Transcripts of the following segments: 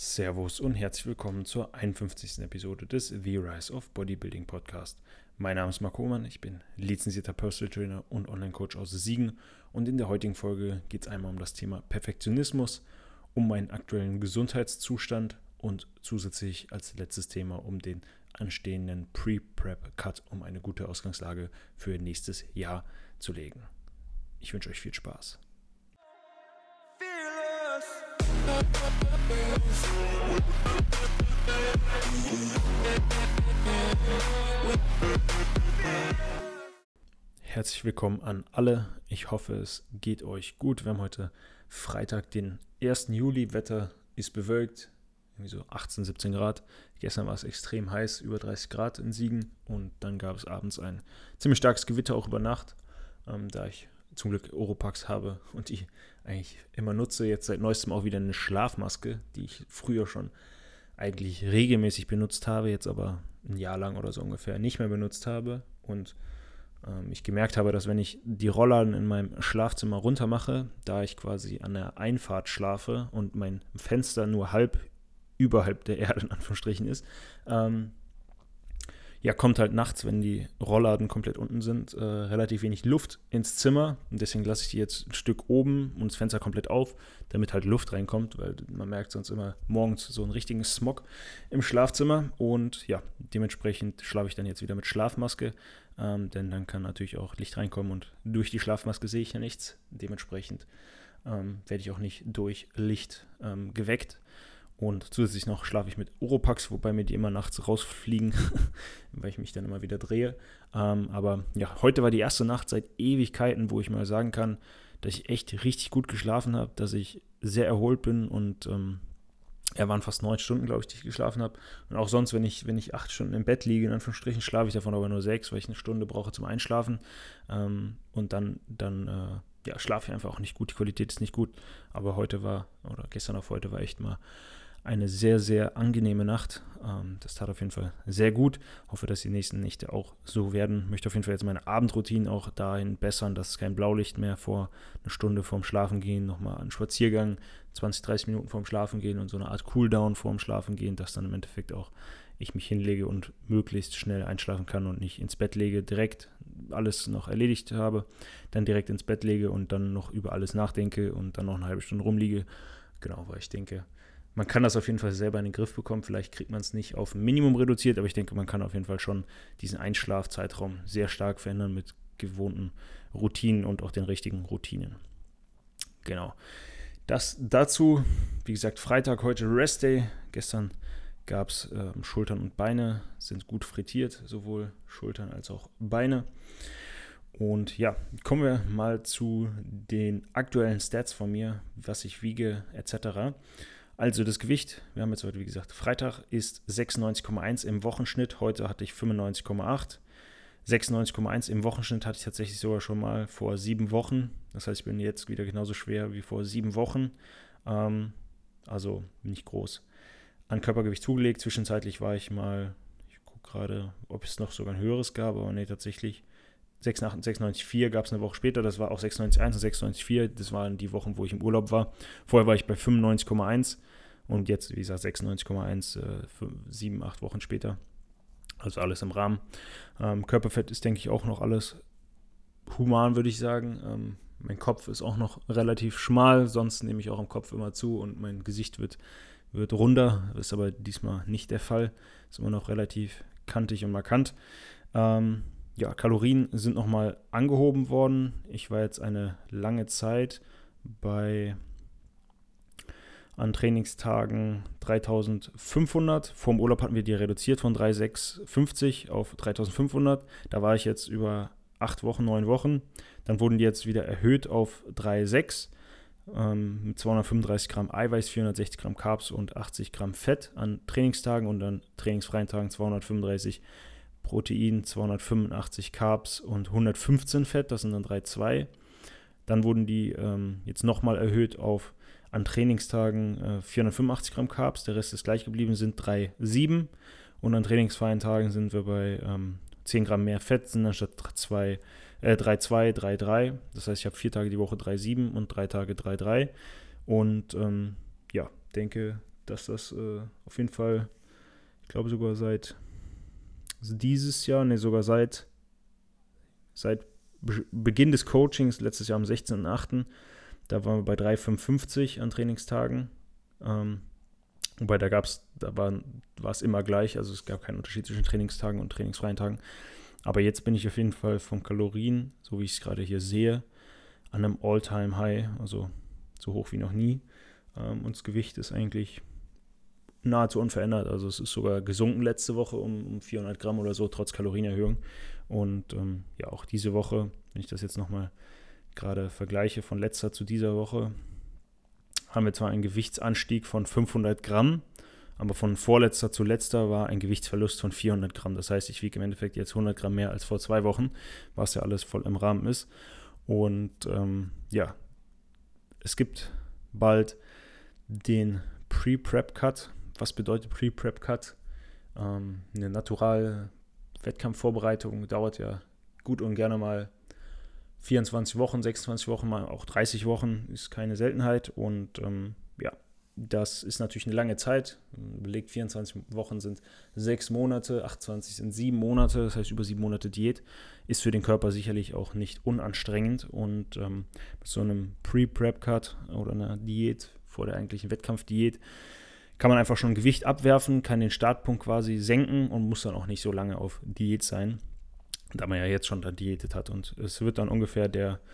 Servus und herzlich willkommen zur 51. Episode des The Rise of Bodybuilding Podcast. Mein Name ist Marc Hohmann, ich bin lizenzierter Personal Trainer und Online-Coach aus Siegen und in der heutigen Folge geht es einmal um das Thema Perfektionismus, um meinen aktuellen Gesundheitszustand und zusätzlich als letztes Thema um den anstehenden Pre-Prep-Cut, um eine gute Ausgangslage für nächstes Jahr zu legen. Ich wünsche euch viel Spaß. Herzlich willkommen an alle. Ich hoffe, es geht euch gut. Wir haben heute Freitag, den 1. Juli. Wetter ist bewölkt, irgendwie so 18, 17 Grad. Gestern war es extrem heiß, über 30 Grad in Siegen. Und dann gab es abends ein ziemlich starkes Gewitter, auch über Nacht. Da ich zum Glück Oropax habe und die eigentlich immer nutze, jetzt seit neuestem auch wieder eine Schlafmaske, die ich früher schon eigentlich regelmäßig benutzt habe, jetzt aber ein Jahr lang oder so ungefähr nicht mehr benutzt habe und ich gemerkt habe, dass wenn ich die Rollladen in meinem Schlafzimmer runter mache, da ich quasi an der Einfahrt schlafe und mein Fenster nur überhalb der Erde in Anführungsstrichen ist, kommt halt nachts, wenn die Rollladen komplett unten sind, relativ wenig Luft ins Zimmer. Und deswegen lasse ich die jetzt ein Stück oben und das Fenster komplett auf, damit halt Luft reinkommt, weil man merkt sonst immer morgens so einen richtigen Smog im Schlafzimmer. Und ja, dementsprechend schlafe ich dann jetzt wieder mit Schlafmaske, denn dann kann natürlich auch Licht reinkommen und durch die Schlafmaske sehe ich ja nichts. Dementsprechend werde ich auch nicht durch Licht geweckt. Und zusätzlich noch schlafe ich mit Oropax, wobei mir die immer nachts rausfliegen, weil ich mich dann immer wieder drehe. Aber ja, heute war die erste Nacht seit Ewigkeiten, wo ich mal sagen kann, dass ich echt richtig gut geschlafen habe, dass ich sehr erholt bin und waren fast 9 Stunden, glaube ich, die ich geschlafen habe. Und auch sonst, wenn ich 8 Stunden im Bett liege, in Anführungsstrichen, schlafe ich davon aber nur 6, weil ich eine Stunde brauche zum Einschlafen. Und dann schlafe ich einfach auch nicht gut, die Qualität ist nicht gut. Aber gestern auf heute war echt mal eine sehr, sehr angenehme Nacht. Das tat auf jeden Fall sehr gut. Hoffe, dass die nächsten Nächte auch so werden. Möchte auf jeden Fall jetzt meine Abendroutinen auch dahin bessern, dass es kein Blaulicht mehr vor eine Stunde vorm Schlafengehen, nochmal einen Spaziergang, 20, 30 Minuten vorm Schlafengehen und so eine Art Cooldown vorm Schlafengehen, dass dann im Endeffekt auch ich mich hinlege und möglichst schnell einschlafen kann und nicht ins Bett lege, direkt alles noch erledigt habe, dann direkt ins Bett lege und dann noch über alles nachdenke und dann noch eine halbe Stunde rumliege. Genau, weil ich denke, man kann das auf jeden Fall selber in den Griff bekommen. Vielleicht kriegt man es nicht auf ein Minimum reduziert, aber ich denke, man kann auf jeden Fall schon diesen Einschlafzeitraum sehr stark verändern mit gewohnten Routinen und auch den richtigen Routinen. Genau. Das dazu, wie gesagt, Freitag, heute Rest Day. Gestern gab es Schultern und Beine, sind gut frittiert, sowohl Schultern als auch Beine. Und ja, kommen wir mal zu den aktuellen Stats von mir, was ich wiege etc. Also das Gewicht, wir haben jetzt heute, wie gesagt, Freitag ist 96,1 im Wochenschnitt. Heute hatte ich 95,8. 96,1 im Wochenschnitt hatte ich tatsächlich sogar schon mal vor 7 Wochen. Das heißt, ich bin jetzt wieder genauso schwer wie vor 7 Wochen. Also nicht groß an Körpergewicht zugelegt. Zwischenzeitlich war ich mal, ich gucke gerade, ob es noch sogar ein höheres gab, aber nee, tatsächlich 96,4 gab es eine Woche später, das war auch 96,1 und 96,4, das waren die Wochen, wo ich im Urlaub war. Vorher war ich bei 95,1 und jetzt, wie gesagt, 96,1, 7, 8 Wochen später. Also alles im Rahmen. Körperfett ist, denke ich, auch noch alles human, würde ich sagen. Mein Kopf ist auch noch relativ schmal, sonst nehme ich auch am Kopf immer zu und mein Gesicht wird runder. Das ist aber diesmal nicht der Fall. Ist immer noch relativ kantig und markant. Kalorien sind nochmal angehoben worden. Ich war jetzt eine lange Zeit an Trainingstagen 3.500. Vor dem Urlaub hatten wir die reduziert von 3.650 auf 3.500. Da war ich jetzt über 8 Wochen, 9 Wochen. Dann wurden die jetzt wieder erhöht auf 3.600 mit 235 Gramm Eiweiß, 460 Gramm Carbs und 80 Gramm Fett an Trainingstagen und an trainingsfreien Tagen 235 Protein, 285 Carbs und 115 Fett, das sind dann 3,2. Dann wurden die jetzt nochmal erhöht auf an Trainingstagen 485 Gramm Carbs, der Rest ist gleich geblieben, sind 3,7. Und an trainingsfreien Tagen sind wir bei 10 Gramm mehr Fett, sind dann statt 3,2, 3,3. Das heißt, ich habe 4 Tage die Woche 3,7 und 3 Tage 3,3. Und denke, dass das auf jeden Fall, ich glaube sogar seit dieses Jahr, sogar seit Beginn des Coachings, letztes Jahr am 16.08., da waren wir bei 3,55 an Trainingstagen. Wobei war es immer gleich, also es gab keinen Unterschied zwischen Trainingstagen und trainingsfreien Tagen. Aber jetzt bin ich auf jeden Fall von Kalorien, so wie ich es gerade hier sehe, an einem All-Time-High, also so hoch wie noch nie. Und das Gewicht ist eigentlich nahezu unverändert. Also es ist sogar gesunken letzte Woche um 400 Gramm oder so, trotz Kalorienerhöhung. Und auch diese Woche, wenn ich das jetzt nochmal gerade vergleiche von letzter zu dieser Woche, haben wir zwar einen Gewichtsanstieg von 500 Gramm, aber von vorletzter zu letzter war ein Gewichtsverlust von 400 Gramm. Das heißt, ich wiege im Endeffekt jetzt 100 Gramm mehr als vor 2 Wochen, was ja alles voll im Rahmen ist. Und es gibt bald den Pre-Prep-Cut. Was bedeutet Pre-Prep-Cut? Eine Natural-Wettkampfvorbereitung dauert ja gut und gerne mal 24 Wochen, 26 Wochen, mal auch 30 Wochen, ist keine Seltenheit. Und das ist natürlich eine lange Zeit. Belegt 24 Wochen sind 6 Monate, 28 sind 7 Monate, das heißt über 7 Monate Diät. Ist für den Körper sicherlich auch nicht unanstrengend. Und mit so einem Pre-Prep-Cut oder einer Diät vor der eigentlichen Wettkampfdiät kann man einfach schon Gewicht abwerfen, kann den Startpunkt quasi senken und muss dann auch nicht so lange auf Diät sein, da man ja jetzt schon da diätet hat. Und es wird dann ungefähr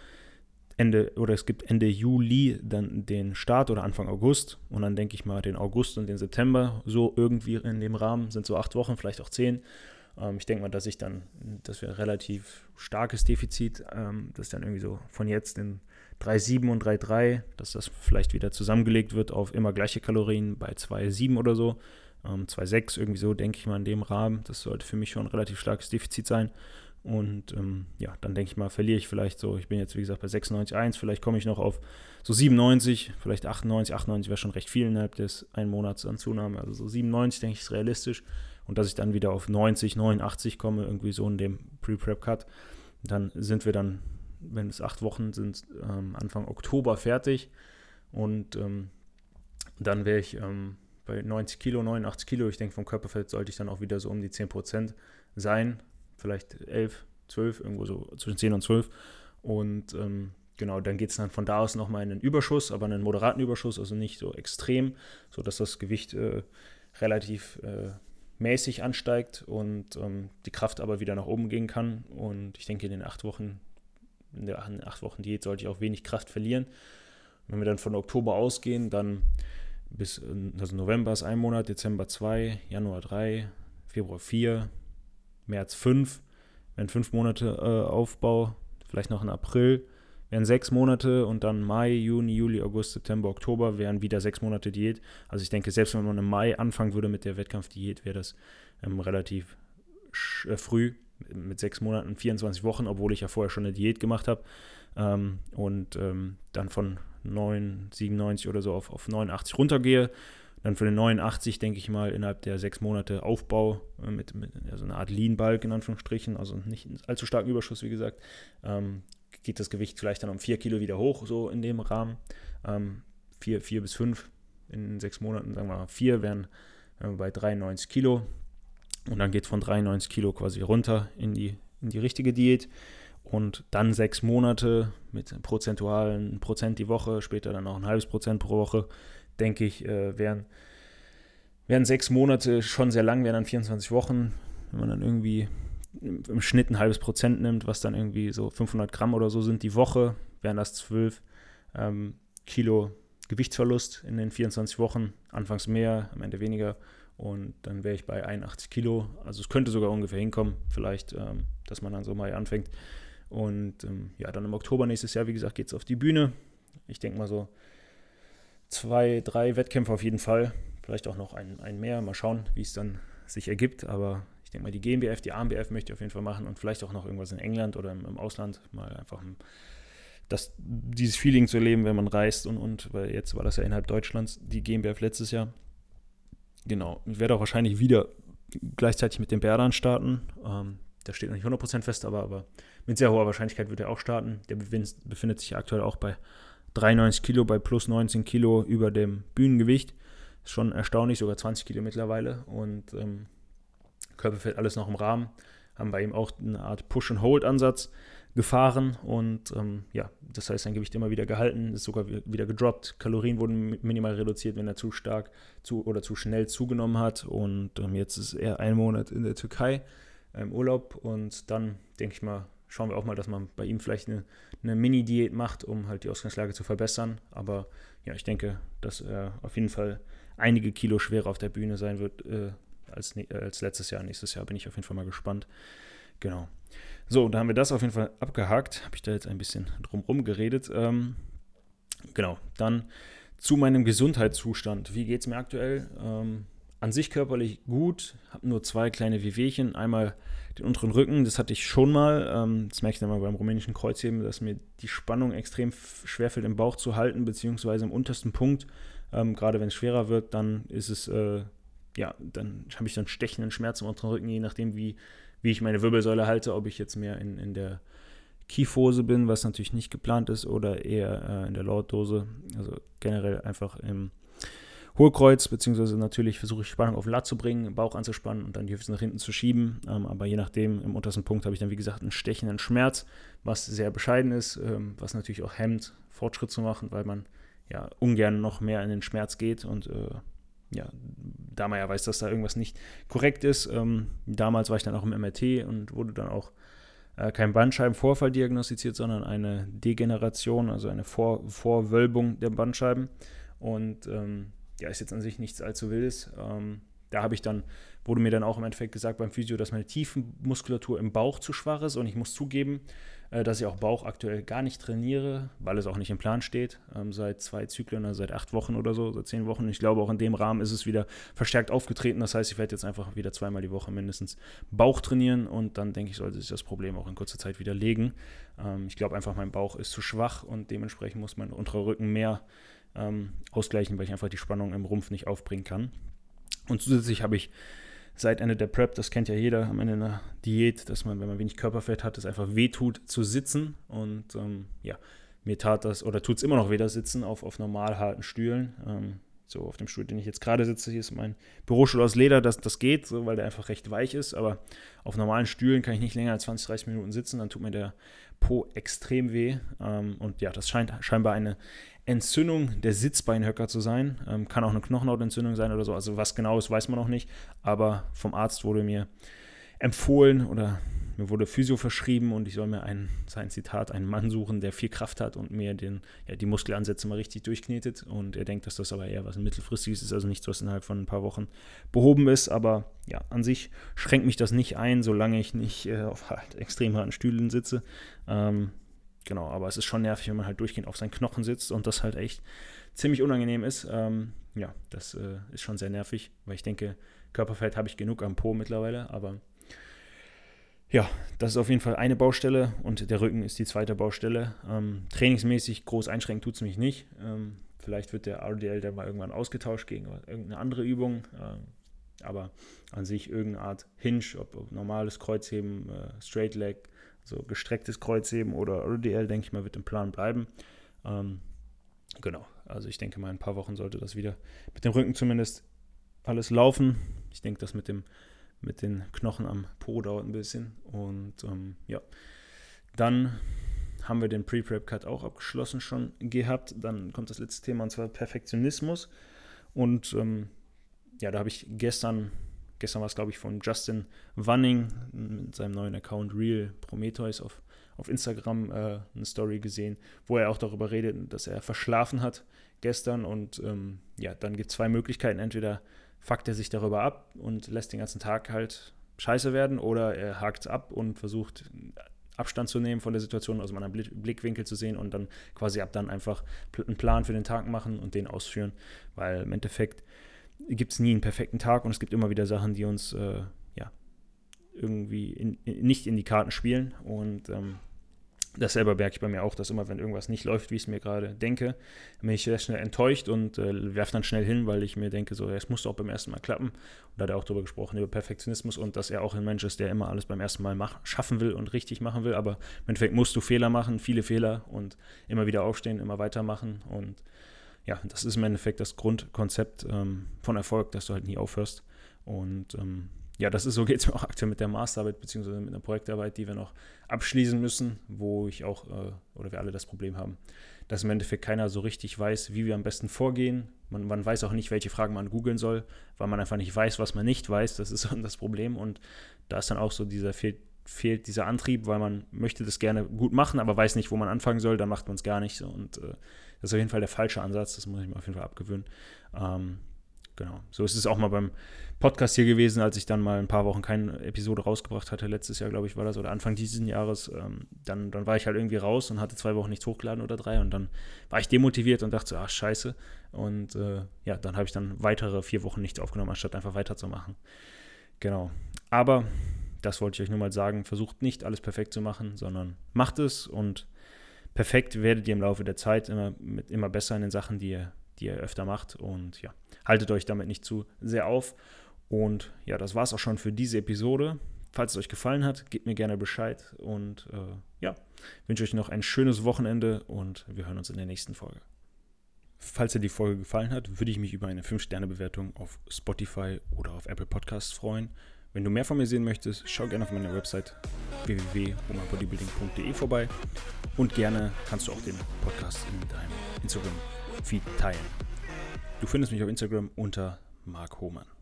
es gibt Ende Juli dann den Start oder Anfang August und dann denke ich mal den August und den September, so irgendwie in dem Rahmen, sind so 8 Wochen, vielleicht auch 10. Ich denke mal, dass wir ein relativ starkes Defizit, das dann irgendwie so von jetzt in 3,7 und 3,3, dass das vielleicht wieder zusammengelegt wird auf immer gleiche Kalorien bei 2,7 oder so, 2,6 irgendwie so, denke ich mal in dem Rahmen. Das sollte für mich schon ein relativ starkes Defizit sein. Und dann denke ich mal, verliere ich vielleicht so, ich bin jetzt wie gesagt bei 96,1, vielleicht komme ich noch auf so 97, vielleicht 98 wäre schon recht viel innerhalb des 1 Monats an Zunahme, also so 97 denke ich ist realistisch und dass ich dann wieder auf 90, 89 komme, irgendwie so in dem Pre-Prep-Cut, dann sind wir dann, wenn es 8 Wochen sind, Anfang Oktober fertig und dann wäre ich bei 90 Kilo, 89 Kilo, ich denke vom Körperfett sollte ich dann auch wieder so um die 10% sein, vielleicht 11, 12, irgendwo so zwischen 10 und 12. Und dann geht es dann von da aus nochmal in einen Überschuss, aber einen moderaten Überschuss, also nicht so extrem, sodass das Gewicht relativ mäßig ansteigt und die Kraft aber wieder nach oben gehen kann. Und ich denke, in der 8 Wochen Diät sollte ich auch wenig Kraft verlieren. Wenn wir dann von Oktober ausgehen, dann also November ist 1 Monat, Dezember 2, Januar 3, Februar 4, März 5, wären 5 Monate Aufbau, vielleicht noch in April, wären 6 Monate und dann Mai, Juni, Juli, August, September, Oktober wären wieder 6 Monate Diät. Also ich denke, selbst wenn man im Mai anfangen würde mit der Wettkampfdiät, wäre das relativ früh, mit 6 Monaten, 24 Wochen, obwohl ich ja vorher schon eine Diät gemacht habe. Dann von 97 oder so auf 89 runtergehe. Dann für den 89, denke ich mal, innerhalb der 6 Monate Aufbau mit so einer Art Lean-Bulk in Anführungsstrichen, also nicht allzu starken Überschuss, wie gesagt, geht das Gewicht vielleicht dann um 4 Kilo wieder hoch, so in dem Rahmen. 4 bis 5 in 6 Monaten, sagen wir mal 4, wären bei 93 Kilo. Und dann geht es von 93 Kilo quasi runter in die richtige Diät. Und dann 6 Monate mit prozentualen Prozent die Woche, später dann auch ein halbes Prozent pro Woche, denke ich, wären 6 Monate schon sehr lang, wären dann 24 Wochen. Wenn man dann irgendwie im Schnitt ein halbes Prozent nimmt, was dann irgendwie so 500 Gramm oder so sind die Woche, wären das 12 Kilo Gewichtsverlust in den 24 Wochen. Anfangs mehr, am Ende weniger. Und dann wäre ich bei 81 Kilo. Also es könnte sogar ungefähr hinkommen, vielleicht, dass man dann so mal anfängt. Und dann im Oktober nächstes Jahr, wie gesagt, geht es auf die Bühne. Ich denke mal so 2, 3 Wettkämpfe auf jeden Fall. Vielleicht auch noch ein mehr. Mal schauen, wie es dann sich ergibt. Aber ich denke mal, die GmbF, die AMBF möchte ich auf jeden Fall machen. Und vielleicht auch noch irgendwas in England oder im Ausland. Mal einfach dieses Feeling zu erleben, wenn man reist. Und weil jetzt war das ja innerhalb Deutschlands die GmbF letztes Jahr. Genau. Ich werde auch wahrscheinlich wieder gleichzeitig mit dem Berdan starten. Der steht noch nicht 100% fest, aber mit sehr hoher Wahrscheinlichkeit wird er auch starten. Der befindet sich aktuell auch bei 93 Kilo, bei plus 19 Kilo über dem Bühnengewicht. Ist schon erstaunlich, sogar 20 Kilo mittlerweile und Körperfett alles noch im Rahmen. Haben bei ihm auch eine Art Push-and-Hold-Ansatz gefahren und das heißt, sein Gewicht immer wieder gehalten, ist sogar wieder gedroppt. Kalorien wurden minimal reduziert, wenn er zu stark oder zu schnell zugenommen hat und jetzt ist er 1 Monat in der Türkei im Urlaub und dann, denke ich mal, schauen wir auch mal, dass man bei ihm vielleicht eine Mini-Diät macht, um halt die Ausgangslage zu verbessern, aber ja, ich denke, dass er auf jeden Fall einige Kilo schwerer auf der Bühne sein wird als letztes Jahr. Nächstes Jahr bin ich auf jeden Fall mal gespannt. Genau. So, da haben wir das auf jeden Fall abgehakt. Habe ich da jetzt ein bisschen drumherum geredet. Genau, dann zu meinem Gesundheitszustand. Wie geht es mir aktuell? An sich körperlich gut, habe nur 2 kleine Wehwehchen. Einmal den unteren Rücken, das hatte ich schon mal. Das merke ich dann mal beim rumänischen Kreuzheben, dass mir die Spannung extrem schwerfällt, im Bauch zu halten, beziehungsweise im untersten Punkt. Gerade wenn es schwerer wird, dann ist es, dann habe ich so einen stechenden Schmerz im unteren Rücken, je nachdem, wie ich meine Wirbelsäule halte, ob ich jetzt mehr in der Kyphose bin, was natürlich nicht geplant ist, oder eher in der Lordose. Also generell einfach im Hohlkreuz, beziehungsweise natürlich versuche ich Spannung auf Lat zu bringen, Bauch anzuspannen und dann die Hüfte nach hinten zu schieben. Aber je nachdem, im untersten Punkt habe ich dann, wie gesagt, einen stechenden Schmerz, was sehr bescheiden ist, was natürlich auch hemmt, Fortschritt zu machen, weil man ja ungern noch mehr in den Schmerz geht und da man ja weiß, dass da irgendwas nicht korrekt ist. Damals war ich dann auch im MRT und wurde dann auch kein Bandscheibenvorfall diagnostiziert, sondern eine Degeneration, also eine Vorwölbung der Bandscheiben. Und ist jetzt an sich nichts allzu Wildes. Da wurde mir dann auch im Endeffekt gesagt beim Physio, dass meine Tiefenmuskulatur im Bauch zu schwach ist und ich muss zugeben, dass ich auch Bauch aktuell gar nicht trainiere, weil es auch nicht im Plan steht, seit 2 Zyklen, also seit 8 Wochen oder so, seit 10 Wochen. Ich glaube, auch in dem Rahmen ist es wieder verstärkt aufgetreten. Das heißt, ich werde jetzt einfach wieder 2-mal die Woche mindestens Bauch trainieren und dann, denke ich, sollte sich das Problem auch in kurzer Zeit wieder legen. Ich glaube einfach, mein Bauch ist zu schwach und dementsprechend muss mein unterer Rücken mehr ausgleichen, weil ich einfach die Spannung im Rumpf nicht aufbringen kann. Und zusätzlich habe ich seit Ende der Prep, das kennt ja jeder am Ende einer Diät, dass man, wenn man wenig Körperfett hat, es einfach wehtut zu sitzen. Und mir tat das, oder tut es immer noch weh, das Sitzen auf normal harten Stühlen. So auf dem Stuhl, den ich jetzt gerade sitze, hier ist mein Bürostuhl aus Leder, das geht, so, weil der einfach recht weich ist. Aber auf normalen Stühlen kann ich nicht länger als 20, 30 Minuten sitzen, dann tut mir der Po extrem weh. Und ja, das scheint scheinbar eine Entzündung der Sitzbeinhöcker zu sein. Kann auch eine Knochenhautentzündung sein oder so. Also was genau ist, weiß man noch nicht. Aber vom Arzt wurde mir empfohlen oder mir wurde Physio verschrieben und ich soll mir sein Zitat, einen Mann suchen, der viel Kraft hat und mir die Muskelansätze mal richtig durchknetet. Und er denkt, dass das aber eher was mittelfristiges ist, also nichts, was innerhalb von ein paar Wochen behoben ist. Aber ja, an sich schränkt mich das nicht ein, solange ich nicht auf extrem harten Stühlen sitze. Genau, aber es ist schon nervig, wenn man halt durchgehend auf seinen Knochen sitzt und das halt echt ziemlich unangenehm ist. Das ist schon sehr nervig, weil ich denke, Körperfett habe ich genug am Po mittlerweile, aber ja, das ist auf jeden Fall eine Baustelle und der Rücken ist die zweite Baustelle. Trainingsmäßig groß einschränken tut es mich nicht. Vielleicht wird der RDL dann mal irgendwann ausgetauscht gegen irgendeine andere Übung. Aber an sich irgendeine Art Hinge, ob normales Kreuzheben, Straight Leg, so gestrecktes Kreuzheben oder RDL, denke ich mal, wird im Plan bleiben. Genau, also ich denke mal, in ein paar Wochen sollte das wieder mit dem Rücken zumindest alles laufen. Ich denke, das mit den Knochen am Po dauert ein bisschen. Und dann haben wir den Pre-Prep-Cut auch abgeschlossen schon gehabt. Dann kommt das letzte Thema, und zwar Perfektionismus. Und da habe ich gestern war es, glaube ich, von Justin Wanning mit seinem neuen Account Real Prometheus auf Instagram eine Story gesehen, wo er auch darüber redet, dass er verschlafen hat gestern. Und dann gibt es 2 Möglichkeiten. Entweder fuckt er sich darüber ab und lässt den ganzen Tag halt scheiße werden, oder er hakt es ab und versucht Abstand zu nehmen von der Situation, aus einem anderen Blickwinkel zu sehen und dann quasi ab dann einfach einen Plan für den Tag machen und den ausführen, weil im Endeffekt gibt es nie einen perfekten Tag und es gibt immer wieder Sachen, die uns irgendwie nicht in die Karten spielen. Und das selber merke ich bei mir auch, dass immer, wenn irgendwas nicht läuft, wie ich es mir gerade denke, bin ich sehr schnell enttäuscht und werfe dann schnell hin, weil ich mir denke, so, es muss doch beim ersten Mal klappen. Und da hat er auch darüber gesprochen, über Perfektionismus und dass er auch ein Mensch ist, der immer alles beim ersten Mal schaffen will und richtig machen will. Aber im Endeffekt musst du Fehler machen, viele Fehler und immer wieder aufstehen, immer weitermachen. Und ja, das ist im Endeffekt das Grundkonzept von Erfolg, dass du halt nie aufhörst. Und ja, so geht es mir auch aktuell mit der Masterarbeit beziehungsweise mit einer Projektarbeit, die wir noch abschließen müssen, wo ich auch, oder wir alle das Problem haben, dass im Endeffekt keiner so richtig weiß, wie wir am besten vorgehen. Man weiß auch nicht, welche Fragen man googeln soll, weil man einfach nicht weiß, was man nicht weiß. Das ist das Problem. Und da ist dann auch so fehlt dieser Antrieb, weil man möchte das gerne gut machen, aber weiß nicht, wo man anfangen soll, dann macht man es gar nicht so. Und das ist auf jeden Fall der falsche Ansatz, das muss ich mir auf jeden Fall abgewöhnen. Genau, so ist es auch mal beim Podcast hier gewesen, als ich dann mal ein paar Wochen keine Episode rausgebracht hatte. Letztes Jahr, glaube ich, war das, oder Anfang dieses Jahres. Dann war ich halt irgendwie raus und hatte 2 Wochen nichts hochgeladen oder 3 und dann war ich demotiviert und dachte so, ach scheiße. Und ja, dann habe ich dann weitere 4 Wochen nichts aufgenommen, anstatt einfach weiterzumachen. Genau, aber das wollte ich euch nur mal sagen, versucht nicht alles perfekt zu machen, sondern macht es und perfekt werdet ihr im Laufe der Zeit immer besser in den Sachen, die ihr öfter macht und ja, haltet euch damit nicht zu sehr auf. Und ja, das war es auch schon für diese Episode. Falls es euch gefallen hat, gebt mir gerne Bescheid und ja, wünsche euch noch ein schönes Wochenende und wir hören uns in der nächsten Folge. Falls dir die Folge gefallen hat, würde ich mich über eine 5-Sterne-Bewertung auf Spotify oder auf Apple Podcasts freuen. Wenn du mehr von mir sehen möchtest, schau gerne auf meiner Website www.homanbodybuilding.de vorbei und gerne kannst du auch den Podcast in deinem Instagram-Feed teilen. Du findest mich auf Instagram unter Marc Hohmann.